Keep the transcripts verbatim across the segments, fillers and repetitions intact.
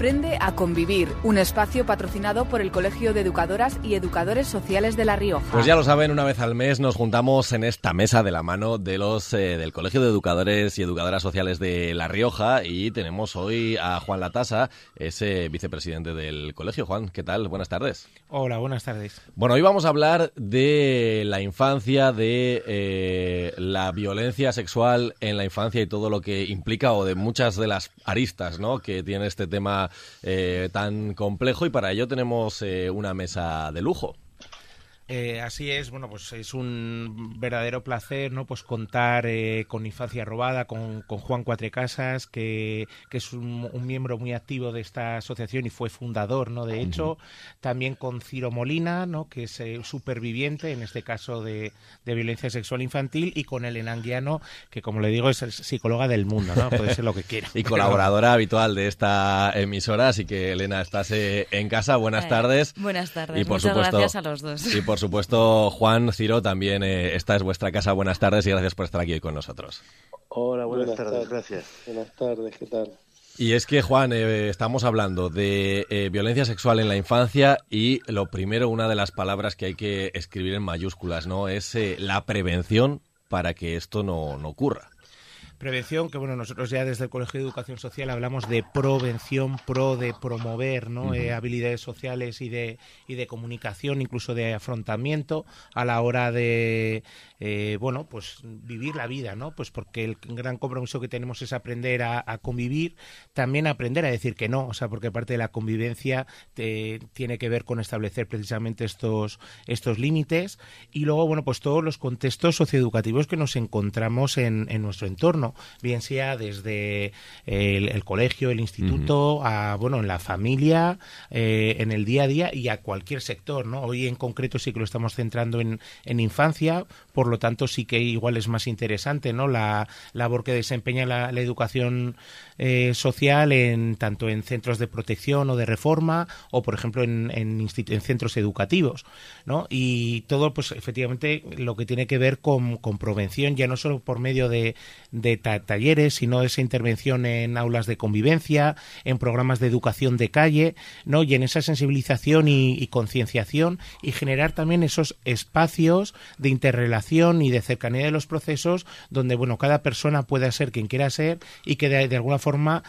Aprende a convivir, un espacio patrocinado por el Colegio de Educadoras y Educadores Sociales de La Rioja. Pues ya lo saben, una vez al mes nos juntamos en esta mesa de la mano de los eh, del Colegio de Educadores y Educadoras Sociales de La Rioja, y tenemos hoy a Juan Latasa, ese vicepresidente del colegio. Juan, ¿qué tal? Buenas tardes. Hola, buenas tardes. Bueno, hoy vamos a hablar de la infancia, de eh, la violencia sexual en la infancia y todo lo que implica, o de muchas de las aristas, ¿no?, que tiene este tema eh, tan complejo, y para ello tenemos eh, una mesa de lujo. Eh, así es, bueno, pues es un verdadero placer, ¿no?, pues contar eh, con Infancia Robada, con, con Juan Cuatrecasas, que, que es un, un miembro muy activo de esta asociación y fue fundador, ¿no?, de hecho, uh-huh. También con Ciro Molina, ¿no?, que es eh, superviviente, en este caso de, de violencia sexual infantil, y con Elena Anguiano, que como le digo es psicóloga del mundo, ¿no?, puede ser lo que quiera. Y colaboradora Pero... habitual de esta emisora, así que Elena, estás eh, en casa, buenas eh, tardes. Buenas tardes, y por muchas supuesto, gracias a los dos. Y por supuesto, Juan, Ciro, también eh, esta es vuestra casa. Buenas tardes y gracias por estar aquí hoy con nosotros. Hola, buenas, buenas tardes, tardes, gracias. Buenas tardes, ¿qué tal? Y es que, Juan, eh, estamos hablando de eh, violencia sexual en la infancia, y lo primero, una de las palabras que hay que escribir en mayúsculas, ¿no?, es eh, la prevención para que esto no, no ocurra. Prevención, que bueno, nosotros ya desde el Colegio de Educación Social hablamos de provención, pro de promover, ¿no?, uh-huh. eh, habilidades sociales y de y de comunicación, incluso de afrontamiento a la hora de eh, bueno, pues vivir la vida, ¿no? Pues porque el gran compromiso que tenemos es aprender a, a convivir, también aprender a decir que no, o sea, porque parte de la convivencia te, tiene que ver con establecer precisamente estos estos límites, y luego, bueno, pues todos los contextos socioeducativos que nos encontramos en, en nuestro entorno, bien sea desde el, el colegio, el instituto, uh-huh. a, bueno, en la familia, eh, en el día a día y a cualquier sector, ¿no? Hoy en concreto sí que lo estamos centrando en, en infancia, por lo tanto sí que igual es más interesante, ¿no?, la labor que desempeña la, la educación eh, social en tanto en centros de protección o de reforma, o por ejemplo en, en, institu- en centros educativos, ¿no? Y todo, pues efectivamente, lo que tiene que ver con, con prevención, ya no solo por medio de, de ta- talleres, sino esa intervención en aulas de convivencia, en programas de educación de calle, ¿no?, y en esa sensibilización y, y concienciación, y generar también esos espacios de interrelación y de cercanía de los procesos donde, bueno, cada persona pueda ser quien quiera ser, y que de, de alguna forma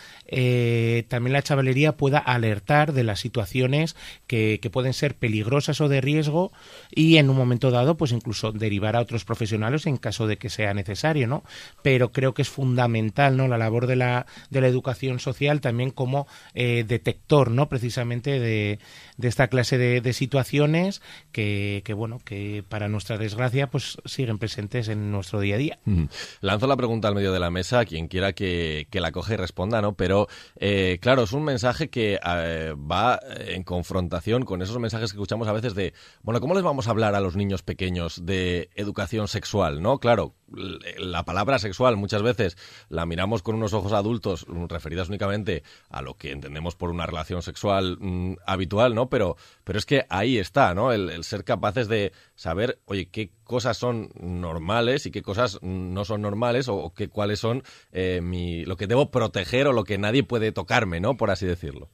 eh, también la chavalería pueda alertar de las situaciones que, que pueden ser peligrosas o de riesgo, y en un momento dado pues incluso derivar a otros profesionales en caso de que sea necesario, ¿no? Pero creo que es fundamental, ¿no?, la labor de la, de la educación social también como eh, detector, ¿no?, precisamente de, de esta clase de, de situaciones que, que, bueno, que para nuestra desgracia pues siguen presentes en nuestro día a día. Mm. Lanzo la pregunta al medio de la mesa a quien quiera que, que la coge y responda, ¿no? Pero, eh, claro, es un mensaje que eh, va en confrontación con esos mensajes que escuchamos a veces de, bueno, ¿cómo les vamos a hablar a los niños pequeños de educación sexual, ¿no? Claro, la palabra sexual muchas veces la miramos con unos ojos adultos referidas únicamente a lo que entendemos por una relación sexual mmm, habitual, ¿no? Pero, pero es que ahí está, ¿no? El, el ser capaces de saber, oye, qué cosas son normales y qué cosas no son normales, o, o qué, cuáles son eh, mi, lo que debo proteger o lo que nadie puede tocarme, ¿no?, por así decirlo.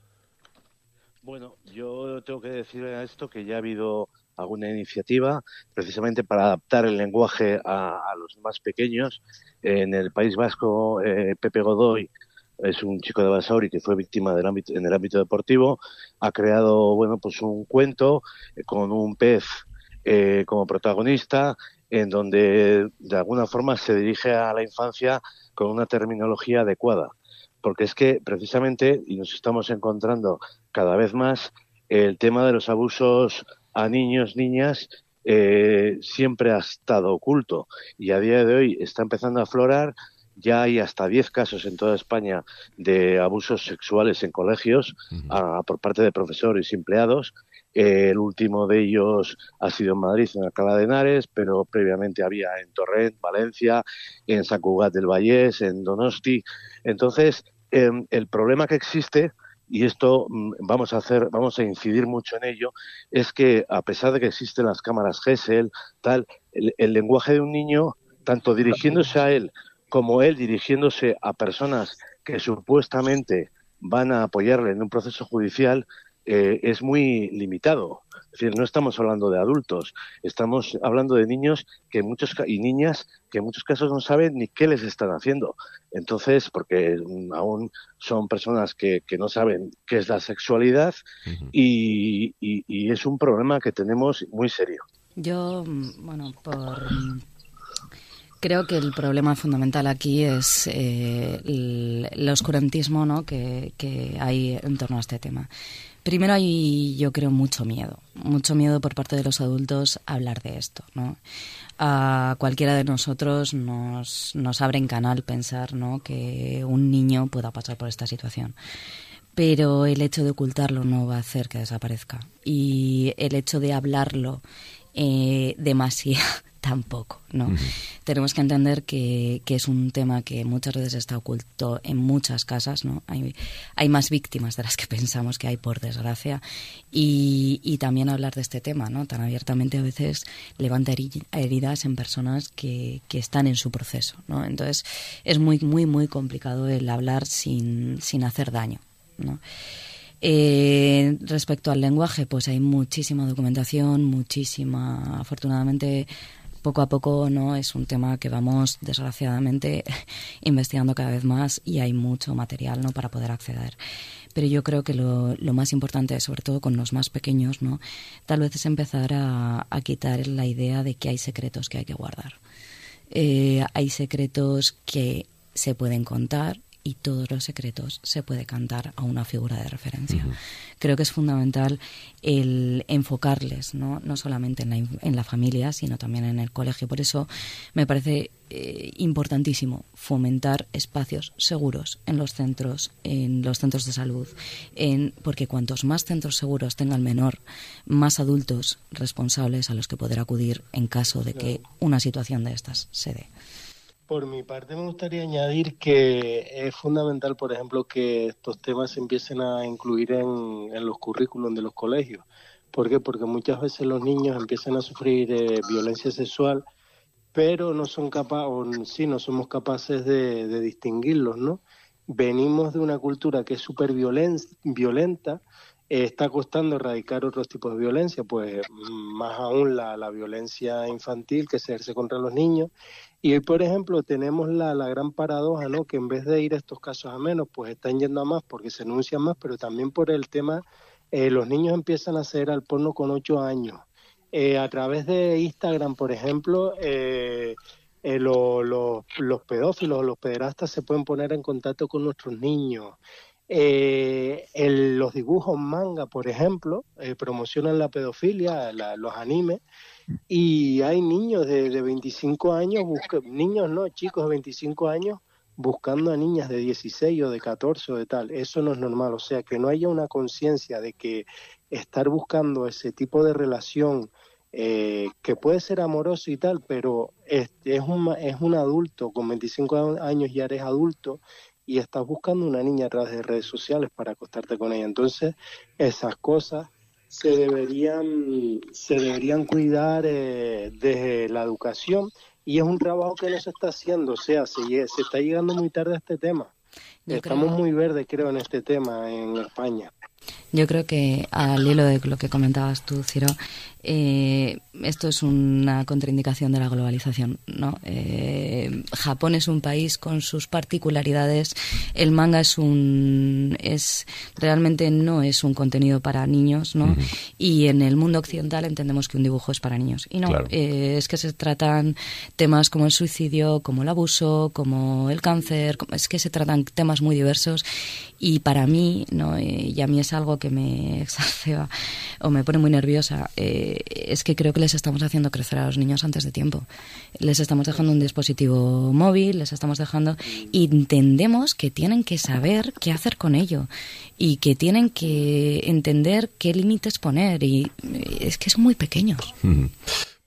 Bueno, yo tengo que decir a esto que ya ha habido alguna iniciativa precisamente para adaptar el lenguaje a, a los más pequeños. En el País Vasco, eh, Pepe Godoy es un chico de Basauri que fue víctima del ámbito, en el ámbito deportivo, ha creado, bueno, pues un cuento eh, con un pez eh, como protagonista, en donde de alguna forma se dirige a la infancia con una terminología adecuada. Porque es que precisamente, y nos estamos encontrando cada vez más, el tema de los abusos a niños, niñas, eh, siempre ha estado oculto, y a día de hoy está empezando a aflorar. Ya hay hasta diez casos en toda España de abusos sexuales en colegios uh-huh. a, por parte de profesores y empleados. Eh, el último de ellos ha sido en Madrid, en Alcalá de Henares, pero previamente había en Torrent, Valencia, en Sant Cugat del Vallès, en Donosti. Entonces, eh, el problema que existe, y esto vamos a hacer, vamos a incidir mucho en ello, es que a pesar de que existen las cámaras Gesell, tal, el, el lenguaje de un niño, tanto dirigiéndose a él como él dirigiéndose a personas que supuestamente van a apoyarle en un proceso judicial eh, es muy limitado. Es decir, no estamos hablando de adultos, estamos hablando de niños que en muchos y niñas que en muchos casos no saben ni qué les están haciendo. Entonces, porque aún son personas que, que no saben qué es la sexualidad uh-huh. y, y, y es un problema que tenemos muy serio. Yo, bueno, por... creo que el problema fundamental aquí es eh, el, el oscurantismo, ¿no?, que, que hay en torno a este tema. Primero hay, yo creo, mucho miedo, mucho miedo por parte de los adultos a hablar de esto, ¿no? A cualquiera de nosotros nos, nos abre en canal pensar, ¿no?, que un niño pueda pasar por esta situación. Pero el hecho de ocultarlo no va a hacer que desaparezca. Y el hecho de hablarlo eh, demasiado tampoco, ¿no? Uh-huh. Tenemos que entender que, que es un tema que muchas veces está oculto en muchas casas, ¿no? Hay, hay más víctimas de las que pensamos que hay, por desgracia, y, y también hablar de este tema, ¿no?, tan abiertamente a veces levanta heridas en personas que, que están en su proceso, ¿no? Entonces es muy, muy, muy complicado el hablar sin, sin hacer daño, ¿no? Eh, respecto al lenguaje, pues hay muchísima documentación, muchísima, afortunadamente, poco a poco, no es un tema que vamos desgraciadamente investigando cada vez más y hay mucho material, ¿no?, para poder acceder. Pero yo creo que lo, lo más importante, sobre todo con los más pequeños, ¿no?, tal vez es empezar a, a quitar la idea de que hay secretos que hay que guardar. Eh, hay secretos que se pueden contar y todos los secretos se puede cantar a una figura de referencia. Uh-huh. Creo que es fundamental el enfocarles, no, no solamente en la, en la familia, sino también en el colegio. Por eso me parece eh, importantísimo fomentar espacios seguros en los centros, en los centros de salud, en, porque cuantos más centros seguros tenga el menor, más adultos responsables a los que poder acudir en caso de que una situación de estas se dé. Por mi parte me gustaría añadir que es fundamental, por ejemplo, que estos temas se empiecen a incluir en, en los currículums de los colegios. ¿Por qué? Porque muchas veces los niños empiezan a sufrir eh, violencia sexual, pero no son capaces, o sí, no somos capaces de, de distinguirlos, ¿no? Venimos de una cultura que es súper violen, violenta, eh, está costando erradicar otros tipos de violencia, pues más aún la, la violencia infantil que se ejerce contra los niños. Y hoy, por ejemplo, tenemos la, la gran paradoja, ¿no?, que en vez de ir estos casos a menos, pues están yendo a más porque se denuncian más, pero también por el tema, eh, los niños empiezan a acceder al porno con ocho años. Eh, a través de Instagram, por ejemplo, eh, eh, lo, lo, los pedófilos, los pederastas se pueden poner en contacto con nuestros niños. Eh, el, los dibujos manga, por ejemplo, eh, promocionan la pedofilia, la, los animes, y hay niños de, de veinticinco años, busca, niños no, chicos de veinticinco años buscando a niñas de dieciséis o de catorce o de tal. Eso no es normal, o sea, que no haya una conciencia de que estar buscando ese tipo de relación eh, que puede ser amoroso y tal, pero es, es, un, es un adulto, con veinticinco años ya eres adulto y estás buscando una niña a través de redes sociales para acostarte con ella. Entonces, esas cosas se deberían se deberían cuidar eh, desde la educación, y es un trabajo que no se está haciendo, o sea, se, se está llegando muy tarde a este tema. Yo Estamos creo... muy verdes, creo, en este tema en España. Yo creo que, al hilo de lo que comentabas tú, Ciro, eh, esto es una contraindicación de la globalización, ¿no? Eh, Japón es un país con sus particularidades. El manga es un es realmente no es un contenido para niños, ¿no? Uh-huh. Y en el mundo occidental entendemos que un dibujo es para niños. Y no, claro. eh, es que se tratan temas como el suicidio, como el abuso, como el cáncer. Es que se tratan temas muy diversos. Y para mí, ¿no? Eh, y a mí es algo que me exacerba o me pone muy nerviosa, eh, es que creo que les estamos haciendo crecer a los niños antes de tiempo. Les estamos dejando un dispositivo móvil, les estamos dejando... y entendemos que tienen que saber qué hacer con ello y que tienen que entender qué límites poner, y es que son muy pequeños. Mm.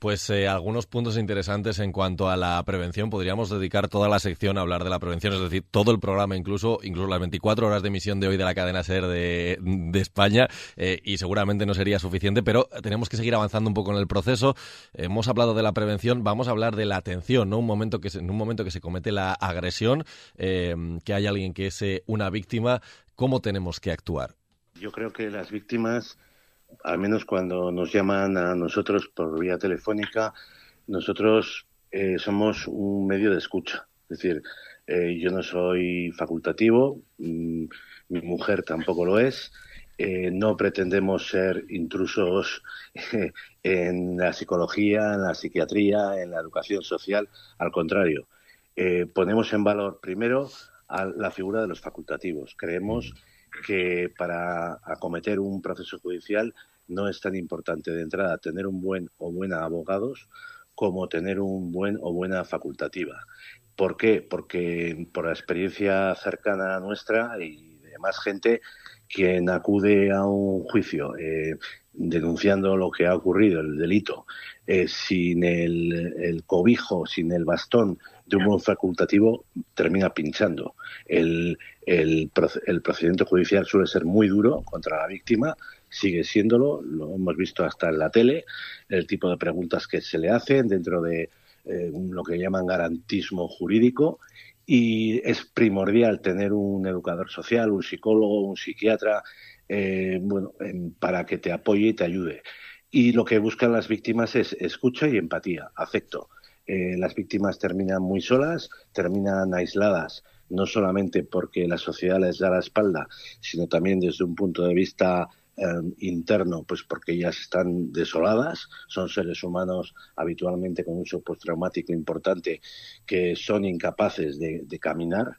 Pues eh, algunos puntos interesantes en cuanto a la prevención. Podríamos dedicar toda la sección a hablar de la prevención, es decir, todo el programa, incluso incluso las veinticuatro horas de emisión de hoy de la cadena SER de, de España, eh, y seguramente no sería suficiente, pero tenemos que seguir avanzando un poco en el proceso. Hemos hablado de la prevención, vamos a hablar de la atención, ¿no? Un momento que se, en un momento que se comete la agresión, eh, que hay alguien que es eh, una víctima, ¿cómo tenemos que actuar? Yo creo que las víctimas, al menos cuando nos llaman a nosotros por vía telefónica, nosotros eh, somos un medio de escucha. Es decir, eh, yo no soy facultativo, mmm, mi mujer tampoco lo es, eh, no pretendemos ser intrusos eh, en la psicología, en la psiquiatría, en la educación social. Al contrario, eh, ponemos en valor primero a la figura de los facultativos. Creemos que para acometer un proceso judicial no es tan importante de entrada tener un buen o buena abogados como tener un buen o buena facultativa. ¿Por qué? Porque por la experiencia cercana a nuestra y de más gente, quien acude a un juicio eh, denunciando lo que ha ocurrido, el delito, eh, sin el, el cobijo, sin el bastón de un buen facultativo, termina pinchando. El, el, el procedimiento judicial suele ser muy duro contra la víctima, sigue siéndolo, lo hemos visto hasta en la tele, el tipo de preguntas que se le hacen dentro de eh, lo que llaman garantismo jurídico, y es primordial tener un educador social, un psicólogo, un psiquiatra, eh, bueno, eh, para que te apoye y te ayude. Y lo que buscan las víctimas es escucha y empatía, afecto. Eh, las víctimas terminan muy solas, terminan aisladas, no solamente porque la sociedad les da la espalda, sino también desde un punto de vista eh, interno, pues porque ellas están desoladas, son seres humanos habitualmente con un shock postraumático importante que son incapaces de, de caminar,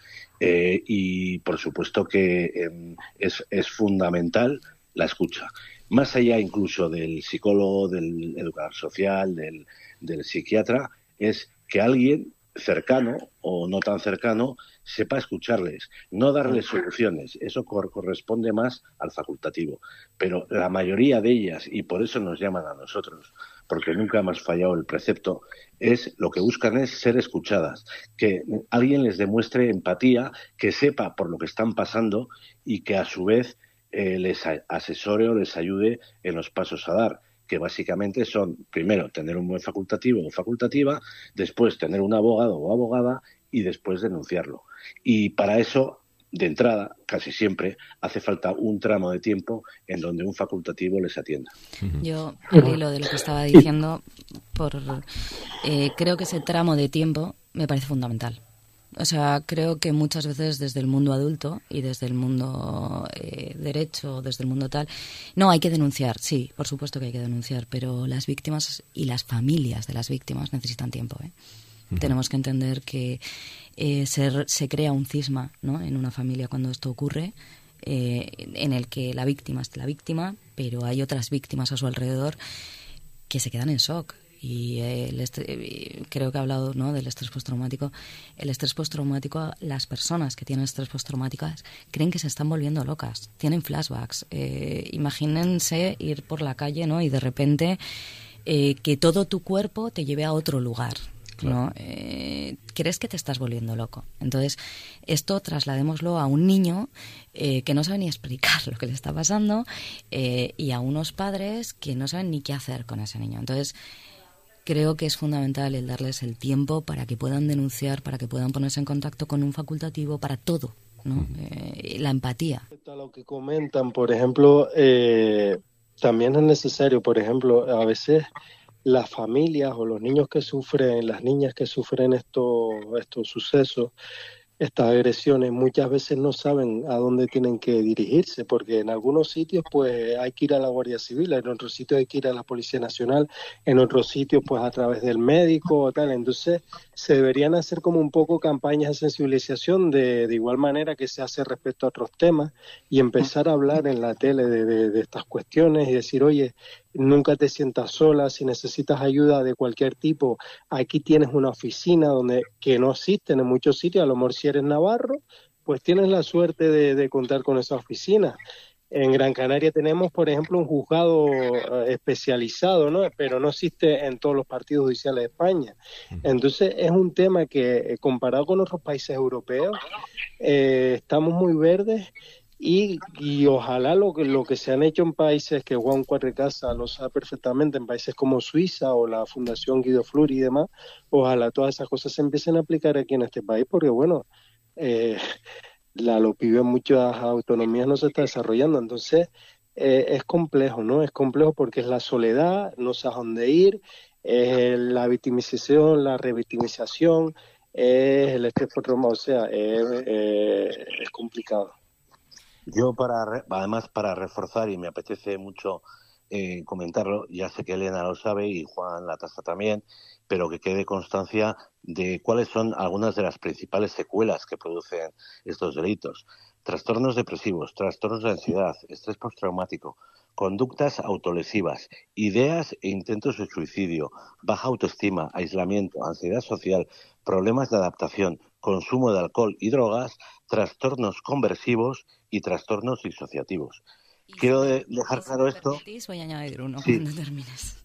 eh, y por supuesto que eh, es, es fundamental la escucha. Más allá incluso del psicólogo, del educador social, del, del psiquiatra, es que alguien cercano o no tan cercano sepa escucharles, no darles soluciones. Eso cor- corresponde más al facultativo. Pero la mayoría de ellas, y por eso nos llaman a nosotros, porque nunca hemos fallado el precepto, es lo que buscan es ser escuchadas, que alguien les demuestre empatía, que sepa por lo que están pasando y que a su vez Eh, les asesore o les ayude en los pasos a dar, que básicamente son, primero, tener un buen facultativo o facultativa, después tener un abogado o abogada y después denunciarlo. Y para eso, de entrada, casi siempre, hace falta un tramo de tiempo en donde un facultativo les atienda. Yo, al hilo de lo que estaba diciendo, por, eh, creo que ese tramo de tiempo me parece fundamental. O sea, creo que muchas veces desde el mundo adulto y desde el mundo eh, derecho, desde el mundo tal, no, hay que denunciar, sí, por supuesto que hay que denunciar, pero las víctimas y las familias de las víctimas necesitan tiempo, ¿eh? Uh-huh. Tenemos que entender que eh, se, se crea un cisma, ¿no?, en una familia cuando esto ocurre, eh, en el que la víctima es la víctima, pero hay otras víctimas a su alrededor que se quedan en shock. Y el est- creo que he hablado, ¿no?, del estrés postraumático. El estrés postraumático, las personas que tienen estrés postraumático creen que se están volviendo locas, tienen flashbacks. Eh, imagínense ir por la calle, ¿no?, y de repente eh, que todo tu cuerpo te lleve a otro lugar, ¿no? Eh, crees que te estás volviendo loco. Entonces, esto trasladémoslo a un niño eh, que no sabe ni explicar lo que le está pasando, eh, y a unos padres que no saben ni qué hacer con ese niño. Entonces, creo que es fundamental el darles el tiempo para que puedan denunciar, para que puedan ponerse en contacto con un facultativo, para todo, ¿no? Eh, la empatía. A lo que comentan, por ejemplo, eh, también es necesario, por ejemplo, a veces las familias o los niños que sufren, las niñas que sufren estos, estos sucesos, estas agresiones, muchas veces no saben a dónde tienen que dirigirse, porque en algunos sitios pues hay que ir a la Guardia Civil, en otros sitios hay que ir a la Policía Nacional, en otros sitios pues a través del médico o tal. Entonces se deberían hacer como un poco campañas de sensibilización de, de igual manera que se hace respecto a otros temas, y empezar a hablar en la tele de, de, de estas cuestiones y decir, oye, nunca te sientas sola, si necesitas ayuda de cualquier tipo, aquí tienes una oficina donde que no existen en muchos sitios. A lo mejor si eres navarro, pues tienes la suerte de, de contar con esa oficina. En Gran Canaria tenemos, por ejemplo, un juzgado especializado, ¿no? Pero no existe en todos los partidos judiciales de España. Entonces, es un tema que, comparado con otros países europeos, eh, estamos muy verdes y, y ojalá lo que, lo que se han hecho en países que Juan Cuatrecasa lo sabe perfectamente, en países como Suiza o la Fundación Guido Fluri y demás, ojalá todas esas cosas se empiecen a aplicar aquí en este país, porque, bueno... Eh, La, los pibes en muchas autonomías no se está desarrollando, entonces eh, es complejo, ¿no? Es complejo porque es la soledad, no sabes dónde ir, es la victimización, la revictimización, es el estrés postraumático, o sea, es, eh, es complicado. Yo, para además, para reforzar, y me apetece mucho eh, comentarlo, ya sé que Elena lo sabe y Juan Latasa también, pero que quede constancia de cuáles son algunas de las principales secuelas que producen estos delitos. Trastornos depresivos, trastornos de ansiedad, estrés postraumático, conductas autolesivas, ideas e intentos de suicidio, baja autoestima, aislamiento, ansiedad social, problemas de adaptación, consumo de alcohol y drogas, trastornos conversivos y trastornos disociativos. Y Quiero si, de, dejar y claro si esto. Permitís, voy a añadir uno Sí. cuando termines.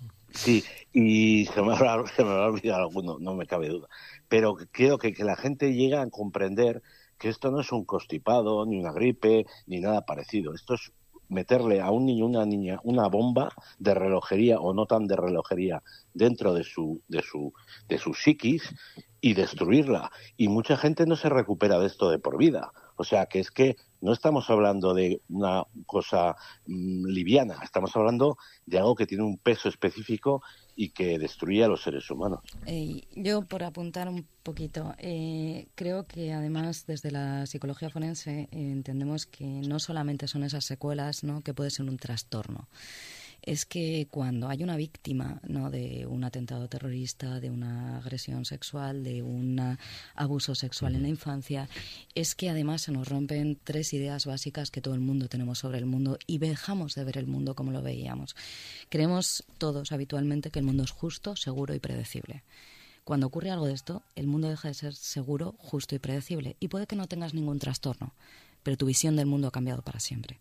Sí, y se me habrá, se me habrá olvidado alguno, no me cabe duda. Pero quiero que, que la gente llegue a comprender que esto no es un constipado, ni una gripe, ni nada parecido. Esto es meterle a un niño o una niña una bomba de relojería o no tan de relojería dentro de su, de su, de su psiquis y destruirla. Y mucha gente no se recupera de esto de por vida. O sea, que es que no estamos hablando de una cosa mmm, liviana, estamos hablando de algo que tiene un peso específico y que destruye a los seres humanos. Eh, yo, por apuntar un poquito, eh, creo que además desde la psicología forense eh, entendemos que no solamente son esas secuelas, ¿no?, que puede ser un trastorno. Es que cuando hay una víctima, ¿no?, de un atentado terrorista, de una agresión sexual, de un abuso sexual en la infancia, es que además se nos rompen tres ideas básicas que todo el mundo tenemos sobre el mundo y dejamos de ver el mundo como lo veíamos. Creemos todos habitualmente que el mundo es justo, seguro y predecible. Cuando ocurre algo de esto, el mundo deja de ser seguro, justo y predecible. Y puede que no tengas ningún trastorno, pero tu visión del mundo ha cambiado para siempre.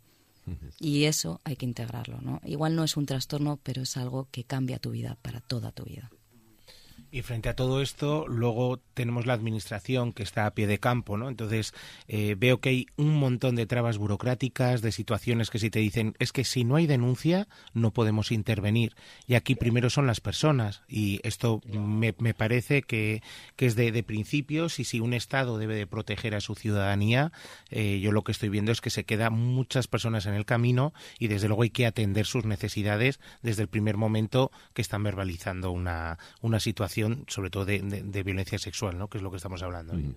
Y eso hay que integrarlo, ¿no? Igual no es un trastorno, pero es algo que cambia tu vida para toda tu vida. Y frente a todo esto, luego tenemos la administración que está a pie de campo, ¿no? Entonces, eh, veo que hay un montón de trabas burocráticas, de situaciones que si te dicen, es que si no hay denuncia, no podemos intervenir. Y aquí primero son las personas. Y esto me, me parece que, que es de, de principios, y si un Estado debe de proteger a su ciudadanía, eh, yo lo que estoy viendo es que se quedan muchas personas en el camino y desde luego hay que atender sus necesidades desde el primer momento que están verbalizando una, una situación, sobre todo de, de, de violencia sexual, ¿no?, que es lo que estamos hablando hoy.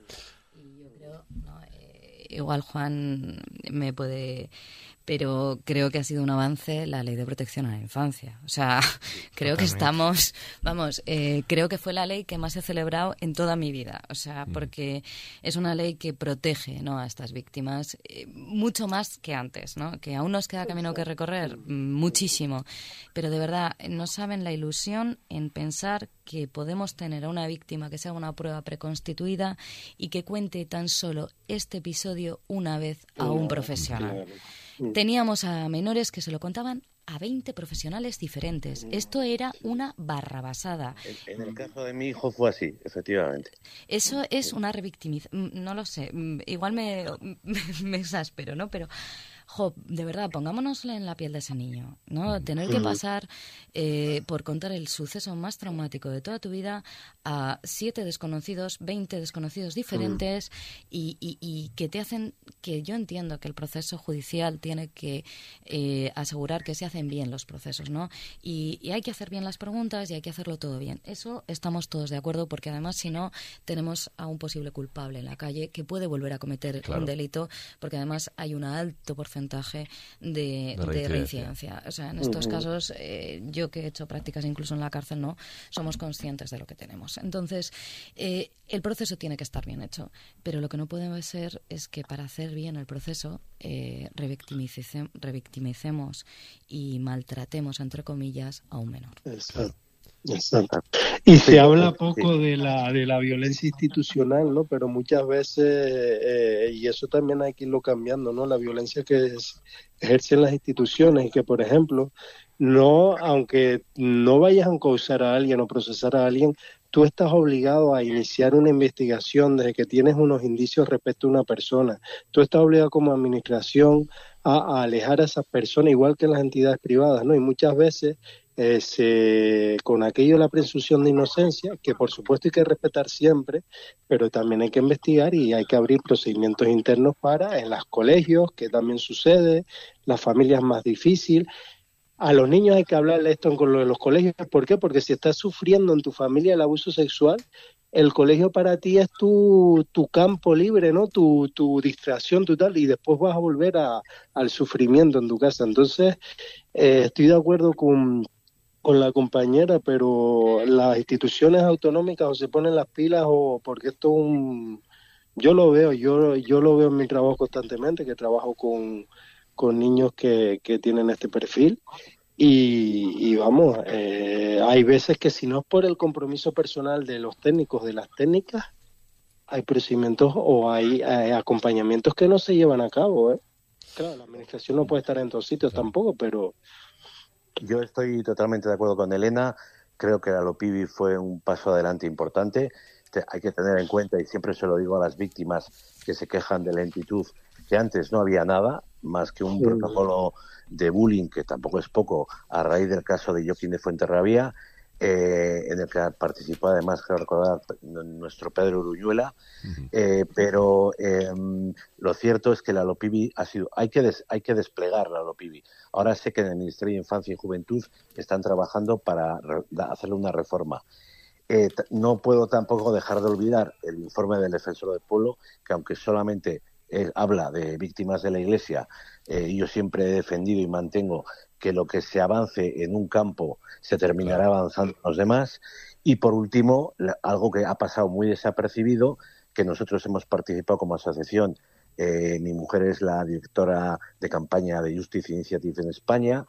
Y yo creo, no, eh, igual Juan me puede, pero creo que ha sido un avance la Ley de Protección a la Infancia. O sea, creo Totalmente. que estamos, vamos, eh, creo que fue la ley que más he celebrado en toda mi vida. O sea, porque es una ley que protege, ¿no?, a estas víctimas eh, mucho más que antes, ¿no? Que aún nos queda camino que recorrer, muchísimo. Pero de verdad, no saben la ilusión en pensar que podemos tener a una víctima que sea una prueba preconstituida y que cuente tan solo este episodio una vez a un profesional. Teníamos a menores que se lo contaban a veinte profesionales diferentes. Esto era una barrabasada. En, en el caso de mi hijo fue así, efectivamente. Eso es una revictimización. No lo sé, igual me, me exaspero, ¿no? Pero... Jo, de verdad, pongámonos en la piel de ese niño, ¿no? Tener que pasar eh, por contar el suceso más traumático de toda tu vida a siete desconocidos, veinte desconocidos diferentes y, y, y que te hacen, que yo entiendo que el proceso judicial tiene que eh, asegurar que se hacen bien los procesos, ¿no? Y, y hay que hacer bien las preguntas y hay que hacerlo todo bien. Eso estamos todos de acuerdo, porque además si no tenemos a un posible culpable en la calle que puede volver a cometer claro. un delito, porque además hay un alto porcentaje de, de, de reincidencia. O sea, en estos uh-huh. casos, eh, yo que he hecho prácticas incluso en la cárcel, no somos conscientes de lo que tenemos. Entonces, eh, el proceso tiene que estar bien hecho, pero lo que no puede ser es que para hacer bien el proceso eh, revictimice, revictimicemos y maltratemos, entre comillas, a un menor. Exacto. Exacto. Y se habla poco de la de la violencia institucional, ¿no? Pero muchas veces, eh, y eso también hay que irlo cambiando, ¿no? La violencia que es, ejercen las instituciones y que, por ejemplo, no, aunque no vayas a encausar a alguien o procesar a alguien, tú estás obligado a iniciar una investigación desde que tienes unos indicios respecto a una persona. Tú estás obligado como administración a, a alejar a esas personas, igual que las entidades privadas, ¿no? Y muchas veces Eh, se, con aquello de la presunción de inocencia, que por supuesto hay que respetar siempre, pero también hay que investigar y hay que abrir procedimientos internos para en los colegios, que también sucede, las familias más difícil. A los niños hay que hablarle esto con lo de los colegios. ¿Por qué? Porque si estás sufriendo en tu familia el abuso sexual, el colegio para ti es tu, tu campo libre, ¿no? Tu, tu distracción, tu tal, y después vas a volver a, al sufrimiento en tu casa. Entonces, eh, estoy de acuerdo con con la compañera, pero las instituciones autonómicas o se ponen las pilas o porque esto es un... Yo lo veo, yo yo lo veo en mi trabajo constantemente, que trabajo con, con niños que, que tienen este perfil y, y vamos, eh, hay veces que si no es por el compromiso personal de los técnicos, de las técnicas, hay procedimientos o hay, hay acompañamientos que no se llevan a cabo, ¿eh? Claro, la administración no puede estar en todos sitios tampoco, pero... Yo estoy totalmente de acuerdo con Elena. Creo que la LOPIBI fue un paso adelante importante. Te, hay que tener en cuenta, y siempre se lo digo a las víctimas que se quejan de lentitud, que antes no había nada más que un sí. protocolo de bullying, que tampoco es poco, a raíz del caso de Joaquín de Fuenterrabía, eh, en el que participó además, creo recordar, nuestro Pedro Uruñuela, uh-huh. eh, pero eh, lo cierto es que la LOPIBI ha sido, hay que, des, hay que desplegar la LOPIBI. Ahora sé que en el Ministerio de Infancia y Juventud están trabajando para re, hacerle una reforma. Eh, t- no puedo tampoco dejar de olvidar el informe del Defensor del Pueblo, que aunque solamente eh, habla de víctimas de la Iglesia, eh, yo siempre he defendido y mantengo que lo que se avance en un campo se terminará avanzando en los demás. Y por último, la, algo que ha pasado muy desapercibido, que nosotros hemos participado como asociación. Eh, mi mujer es la directora de campaña de Justice Initiative en España,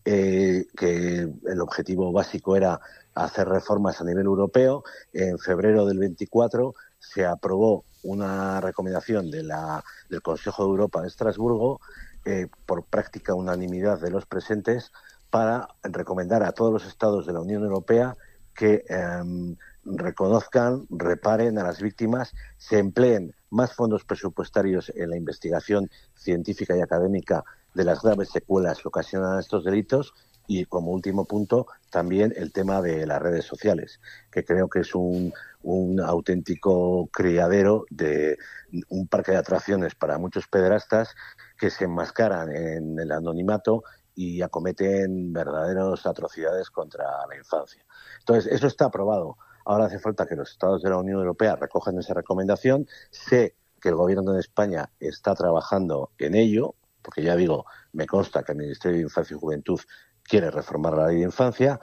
eh, que el objetivo básico era hacer reformas a nivel europeo. En febrero del veinticuatro se aprobó una recomendación de la, del Consejo de Europa de Estrasburgo, eh, por práctica unanimidad de los presentes, para recomendar a todos los estados de la Unión Europea que eh, reconozcan, reparen a las víctimas, se empleen más fondos presupuestarios en la investigación científica y académica de las graves secuelas que ocasionan estos delitos y, como último punto, también el tema de las redes sociales, que creo que es un, un auténtico criadero de un parque de atracciones para muchos pederastas que se enmascaran en el anonimato y acometen verdaderas atrocidades contra la infancia. Entonces, eso está aprobado. Ahora hace falta que los estados de la Unión Europea recojan esa recomendación. Sé que el gobierno de España está trabajando en ello, porque ya digo, me consta que el Ministerio de Infancia y Juventud quiere reformar la ley de infancia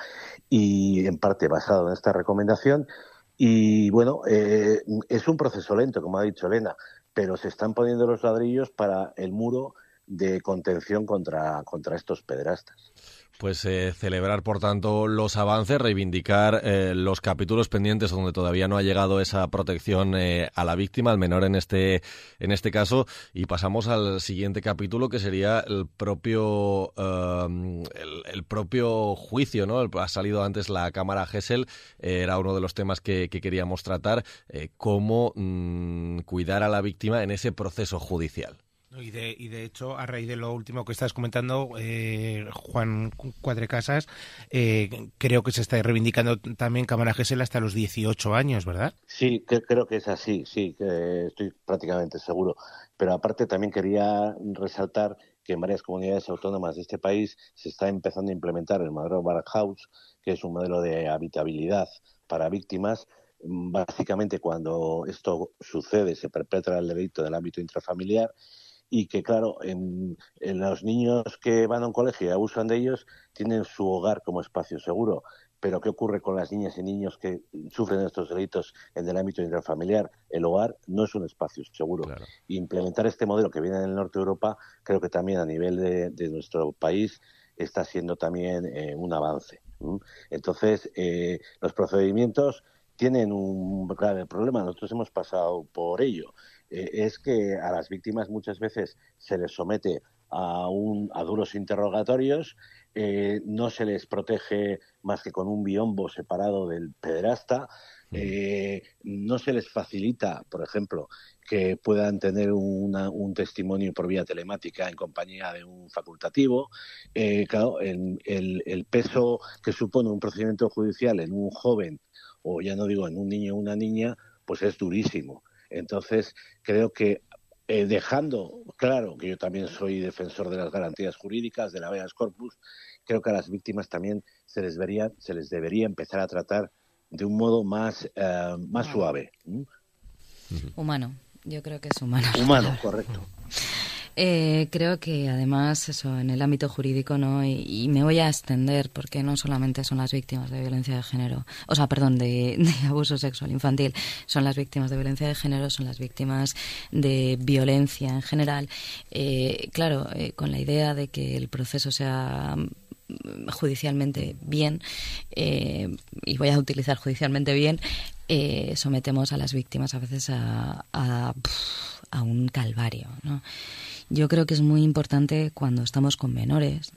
y en parte basado en esta recomendación. Y bueno, eh, es un proceso lento, como ha dicho Elena, pero se están poniendo los ladrillos para el muro de contención contra, contra estos pederastas. Pues eh, celebrar, por tanto, los avances, reivindicar eh, los capítulos pendientes donde todavía no ha llegado esa protección eh, a la víctima, al menor en este en este caso, y pasamos al siguiente capítulo, que sería el propio eh, el, el propio juicio, ¿no? El, ha salido antes la Cámara Gesell, eh, era uno de los temas que, que queríamos tratar, eh, cómo mmm, cuidar a la víctima en ese proceso judicial. Y de, y de hecho, a raíz de lo último que estás comentando, eh, Juan Cuadrecasas, eh, creo que se está reivindicando también Cámara Gesell hasta los dieciocho años, ¿verdad? Sí, que, creo que es así, sí, que estoy prácticamente seguro. Pero aparte también quería resaltar que en varias comunidades autónomas de este país se está empezando a implementar el modelo Barkhouse, que es un modelo de habitabilidad para víctimas. Básicamente, cuando esto sucede, se perpetra el delito en el ámbito intrafamiliar. Y que, claro, en, en los niños que van a un colegio y abusan de ellos tienen su hogar como espacio seguro. Pero ¿qué ocurre con las niñas y niños que sufren estos delitos en el ámbito intrafamiliar? El hogar no es un espacio seguro. Claro. Implementar este modelo que viene del norte de Europa, creo que también a nivel de, de nuestro país está siendo también eh, un avance. ¿Mm? Entonces, eh, los procedimientos tienen un grave problema. Nosotros hemos pasado por ello. Eh, es que a las víctimas muchas veces se les somete a, un, a duros interrogatorios, eh, no se les protege más que con un biombo separado del pederasta, eh, no se les facilita, por ejemplo, que puedan tener una, un testimonio por vía telemática en compañía de un facultativo. Eh, claro, el, el, el peso que supone un procedimiento judicial en un joven, o ya no digo en un niño o una niña, pues es durísimo. Entonces, creo que eh, dejando claro que yo también soy defensor de las garantías jurídicas, de la habeas corpus, creo que a las víctimas también se les debería, se les debería empezar a tratar de un modo más, eh, más suave. ¿Mm? Humano, yo creo que es humano. Humano, correcto. Eh, creo que además eso en el ámbito jurídico, ¿no? Y, y me voy a extender porque no solamente son las víctimas de violencia de género, o sea, perdón, de, de abuso sexual infantil, son las víctimas de violencia de género, son las víctimas de violencia en general. Eh, claro, eh, con la idea de que el proceso sea judicialmente bien, eh, y voy a utilizar judicialmente bien, eh, sometemos a las víctimas a veces a, a, a un calvario, ¿no? Yo creo que es muy importante cuando estamos con menores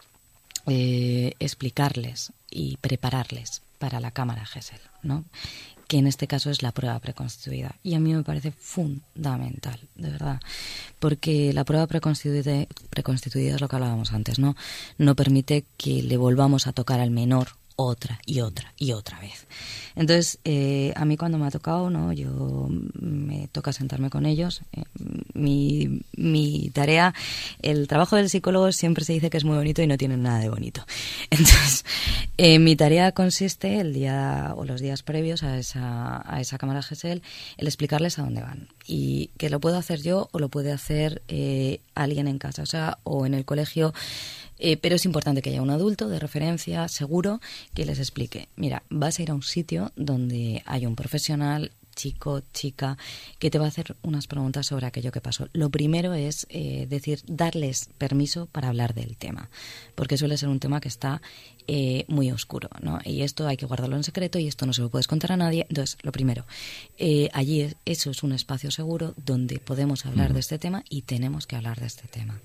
eh, explicarles y prepararles para la cámara Gesell, ¿no? Que en este caso es la prueba preconstituida. Y a mí me parece fundamental, de verdad, porque la prueba preconstituida, preconstituida es lo que hablábamos antes, ¿no? No permite que le volvamos a tocar al menor otra y otra y otra vez. Entonces, eh, a mí cuando me ha tocado, ¿no? Yo me toca sentarme con ellos. Eh, mi, mi tarea, el trabajo del psicólogo siempre se dice que es muy bonito y no tiene nada de bonito. Entonces, eh, mi tarea consiste el día o los días previos a esa, a esa cámara Gesell, el explicarles a dónde van. Y que lo puedo hacer yo o lo puede hacer eh, alguien en casa, o sea, o en el colegio. Eh, pero es importante que haya un adulto de referencia seguro que les explique, mira, vas a ir a un sitio donde hay un profesional, chico, chica, que te va a hacer unas preguntas sobre aquello que pasó. Lo primero es eh, decir, darles permiso para hablar del tema, porque suele ser un tema que está eh, muy oscuro, ¿no? Y esto hay que guardarlo en secreto y esto no se lo puedes contar a nadie. Entonces, lo primero, eh, allí es, eso es un espacio seguro donde podemos hablar de este tema y tenemos que hablar de este tema.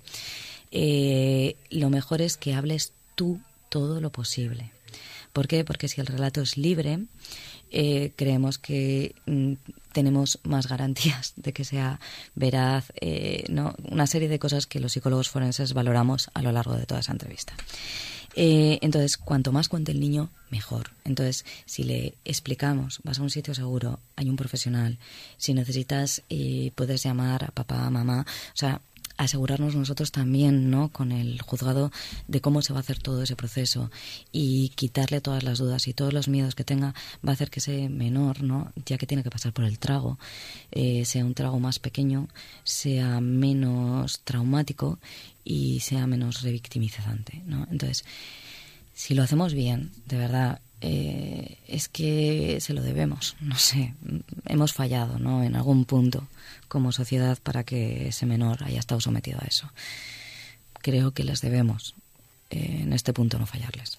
Eh, lo mejor es que hables tú todo lo posible. ¿Por qué? Porque si el relato es libre, eh, creemos que mm, tenemos más garantías de que sea veraz, eh, ¿no? Una serie de cosas que los psicólogos forenses valoramos a lo largo de toda esa entrevista. Eh, entonces, cuanto más cuente el niño, mejor. Entonces, si le explicamos, vas a un sitio seguro, hay un profesional, si necesitas, eh, puedes llamar a papá, a mamá, o sea, asegurarnos nosotros también, ¿no?, con el juzgado de cómo se va a hacer todo ese proceso y quitarle todas las dudas y todos los miedos que tenga, va a hacer que ese menor, ¿no?, ya que tiene que pasar por el trago, eh, sea un trago más pequeño, sea menos traumático y sea menos revictimizante, ¿no? Entonces, si lo hacemos bien, de verdad, eh, es que se lo debemos, no sé, hemos fallado, ¿no?, en algún punto como sociedad para que ese menor haya estado sometido a eso. Creo que les debemos eh, en este punto no fallarles.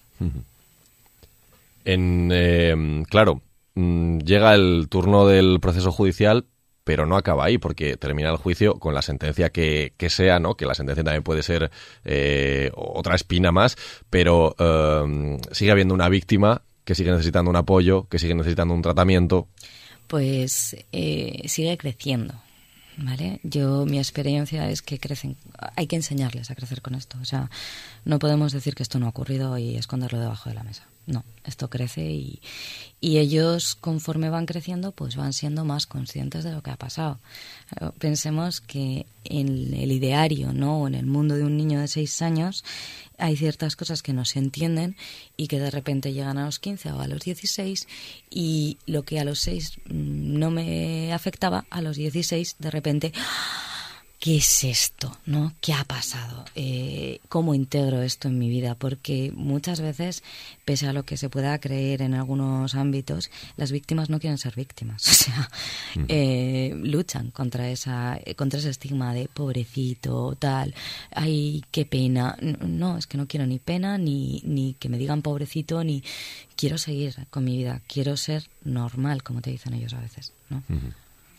En, eh, claro, llega el turno del proceso judicial, pero no acaba ahí, porque termina el juicio con la sentencia que, que sea, ¿no? Que la sentencia también puede ser eh, otra espina más, pero eh, sigue habiendo una víctima que sigue necesitando un apoyo, que sigue necesitando un tratamiento. Pues eh, sigue creciendo, ¿vale? Yo, mi experiencia es que crecen, hay que enseñarles a crecer con esto. O sea, no podemos decir que esto no ha ocurrido y esconderlo debajo de la mesa. No, esto crece y, y ellos, conforme van creciendo, pues van siendo más conscientes de lo que ha pasado. Pensemos que en el ideario, ¿no?, o en el mundo de un niño de seis años, hay ciertas cosas que no se entienden y que de repente llegan a los quince o a los dieciséis y lo que a los seis no me afectaba, a los dieciséis de repente ¿qué es esto? ¿No? ¿Qué ha pasado? Eh, ¿Cómo integro esto en mi vida? Porque muchas veces, pese a lo que se pueda creer en algunos ámbitos, las víctimas no quieren ser víctimas. O sea, eh, luchan contra esa contra ese estigma de pobrecito, tal, ay, qué pena. No, es que no quiero ni pena, ni, ni que me digan pobrecito, ni quiero seguir con mi vida. Quiero ser normal, como te dicen ellos a veces, ¿no? Uh-huh.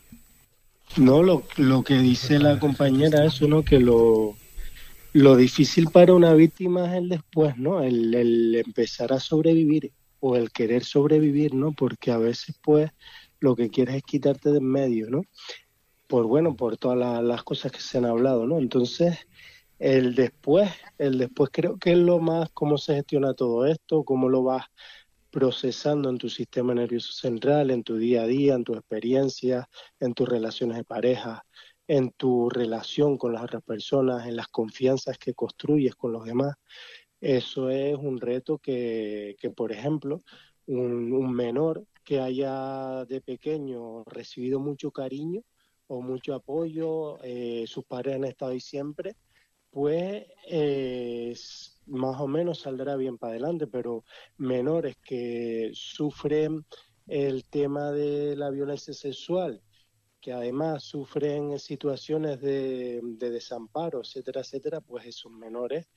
No, lo, lo que dice la compañera es uno que lo, lo difícil para una víctima es el después, ¿no? El, el empezar a sobrevivir o el querer sobrevivir, ¿no? Porque a veces, pues, lo que quieres es quitarte de en medio, ¿no? Por, bueno, por todas la, las cosas que se han hablado, ¿no? Entonces, el después, el después creo que es lo más, cómo se gestiona todo esto, cómo lo vas procesando en tu sistema nervioso central, en tu día a día, en tus experiencias, en tus relaciones de pareja, en tu relación con las otras personas, en las confianzas que construyes con los demás. Eso es un reto que, que por ejemplo, un, un menor que haya de pequeño recibido mucho cariño o mucho apoyo, eh, sus padres han estado ahí siempre, pues eh, más o menos saldrá bien para adelante, pero menores que sufren el tema de la violencia sexual, que además sufren situaciones de, de desamparo, etcétera, etcétera, pues esos menores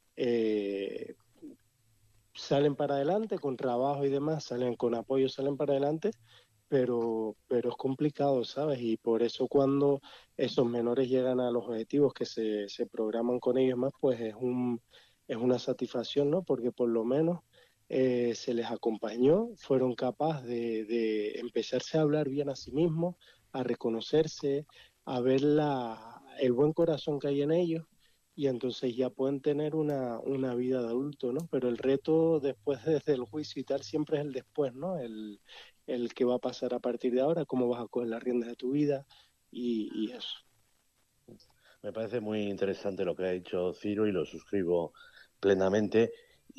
eh, salen para adelante con trabajo y demás, salen con apoyo, salen para adelante, pero pero es complicado, ¿sabes? Y por eso cuando esos menores llegan a los objetivos que se, se programan con ellos más, pues es un es una satisfacción, ¿no? Porque por lo menos eh, se les acompañó, fueron capaces de, de empezarse a hablar bien a sí mismos, a reconocerse, a ver la, el buen corazón que hay en ellos, y entonces ya pueden tener una, una vida de adulto, ¿no? Pero el reto después, desde el juicio y tal, siempre es el después, ¿no? El, el que va a pasar a partir de ahora, cómo vas a coger las riendas de tu vida y, y eso. Me parece muy interesante lo que ha dicho Ciro y lo suscribo plenamente.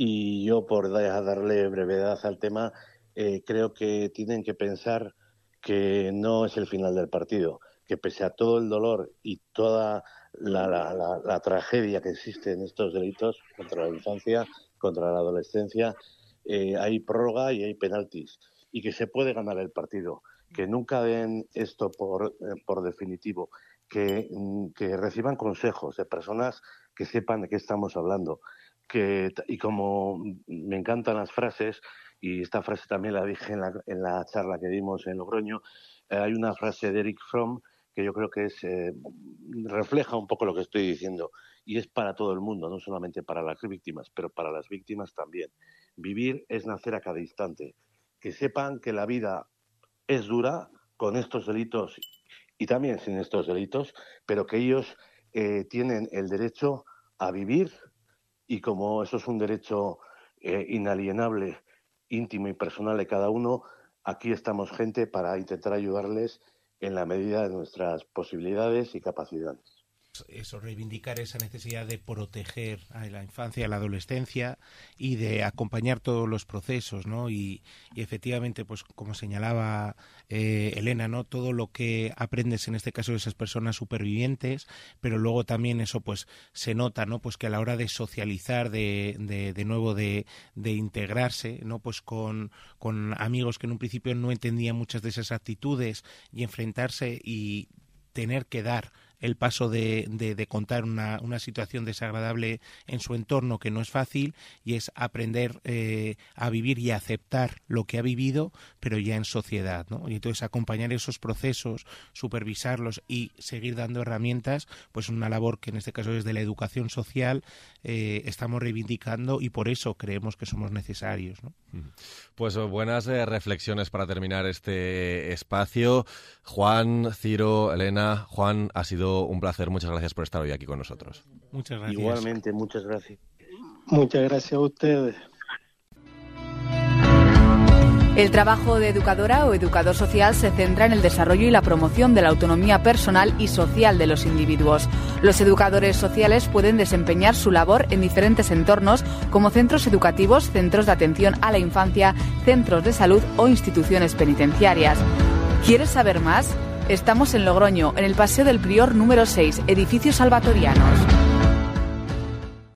Y yo, por darle brevedad al tema, eh, creo que tienen que pensar que no es el final del partido, que pese a todo el dolor y toda la, la, la, la tragedia que existe en estos delitos contra la infancia, contra la adolescencia, eh, hay prórroga y hay penaltis, y que se puede ganar el partido, que nunca den esto por, eh, por definitivo, que, que reciban consejos de personas que sepan de qué estamos hablando, que y como me encantan las frases, y esta frase también la dije en la, en la charla que dimos en Logroño, eh, hay una frase de Eric Fromm que yo creo que es eh, refleja un poco lo que estoy diciendo, y es para todo el mundo, no solamente para las víctimas, pero para las víctimas también. Vivir es nacer a cada instante. Que sepan que la vida es dura con estos delitos y también sin estos delitos, pero que ellos eh, tienen el derecho a vivir, y como eso es un derecho eh, inalienable, íntimo y personal de cada uno, aquí estamos gente para intentar ayudarles en la medida de nuestras posibilidades y capacidades. Eso, reivindicar esa necesidad de proteger a la infancia, a la adolescencia y de acompañar todos los procesos, ¿no? Y, y efectivamente, pues como señalaba eh, Elena, ¿no? Todo lo que aprendes en este caso de esas personas supervivientes, pero luego también eso pues se nota, ¿no? Pues que a la hora de socializar, de, de, de nuevo de, de integrarse, ¿no? Pues con, con amigos que en un principio no entendían muchas de esas actitudes y enfrentarse y tener que dar el paso de, de, de contar una, una situación desagradable en su entorno, que no es fácil, y es aprender eh, a vivir y a aceptar lo que ha vivido, pero ya en sociedad, ¿no? Y entonces acompañar esos procesos, supervisarlos y seguir dando herramientas, pues una labor que en este caso desde la educación social eh, estamos reivindicando, y por eso creemos que somos necesarios, ¿no? Pues buenas eh, reflexiones para terminar este espacio. Juan, Ciro, Elena. Juan, ha sido un placer, muchas gracias por estar hoy aquí con nosotros. Muchas gracias. Igualmente, muchas gracias. Muchas gracias a ustedes. El trabajo de educadora o educador social se centra en el desarrollo y la promoción de la autonomía personal y social de los individuos. Los educadores sociales pueden desempeñar su labor en diferentes entornos, como centros educativos, centros de atención a la infancia, centros de salud o instituciones penitenciarias. ¿Quieres saber más? Estamos en Logroño, en el Paseo del Prior número seis, edificios salvatorianos.